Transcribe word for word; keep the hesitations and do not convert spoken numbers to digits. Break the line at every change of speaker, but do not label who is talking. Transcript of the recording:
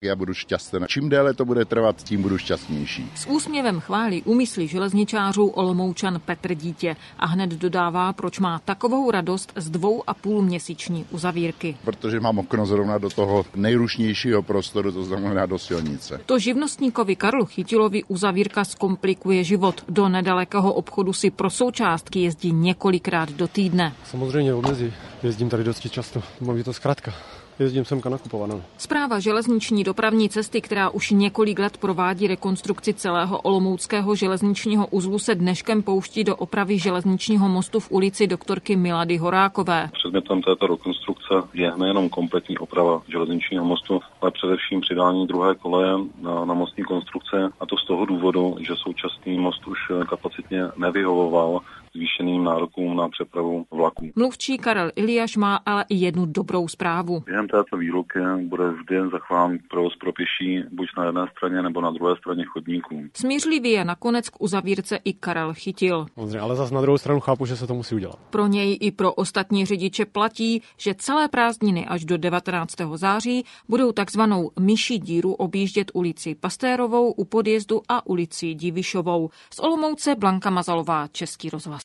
Já budu šťastný. Čím déle to bude trvat, tím budu šťastnější.
S úsměvem chválí úmysly železničářů Olomoučan Petr Dítě a hned dodává, proč má takovou radost z dvou a půl měsíční uzavírky.
Protože mám okno zrovna do toho nejrušnějšího prostoru, to znamená do silnice.
To živnostníkovi Karlu Chytilovi uzavírka zkomplikuje život. Do nedalekého obchodu si pro součástky jezdí několikrát do týdne.
Samozřejmě omezí. Jezdím tady dosti často. Mám to zkrátka. Jezdím semka nakupovat.
Správa železniční dopravní cesty, která už několik let provádí rekonstrukci celého olomouckého železničního uzlu, se dneškem pouští do opravy železničního mostu v ulici doktorky Milady Horákové.
Předmětem této rekonstrukce je nejenom kompletní oprava železničního mostu, ale především přidání druhé koleje na, na mostní konstrukce, a to z toho důvodu, že současný most už kapacitně nevyhovoval zvýšeným nárokům na přepravu vlaků.
Mluvčí Karel Iliáš má ale i jednu dobrou zprávu.
Během této výluky bude vždy zachován provoz pro pěší buď na jedné straně nebo na druhé straně chodníků.
Smířlivý je nakonec k uzavírce i Karel Chytil.
Ale zase na druhou stranu chápu, že se to musí udělat.
Pro něj i pro ostatní řidiče platí, že celé prázdniny až do devatenáctého září budou takzvanou myší díru objíždět ulici Pastérovou u podjezdu a ulici Divišovou. Z Olomouce Blanka Mazalová, Český rozhlas.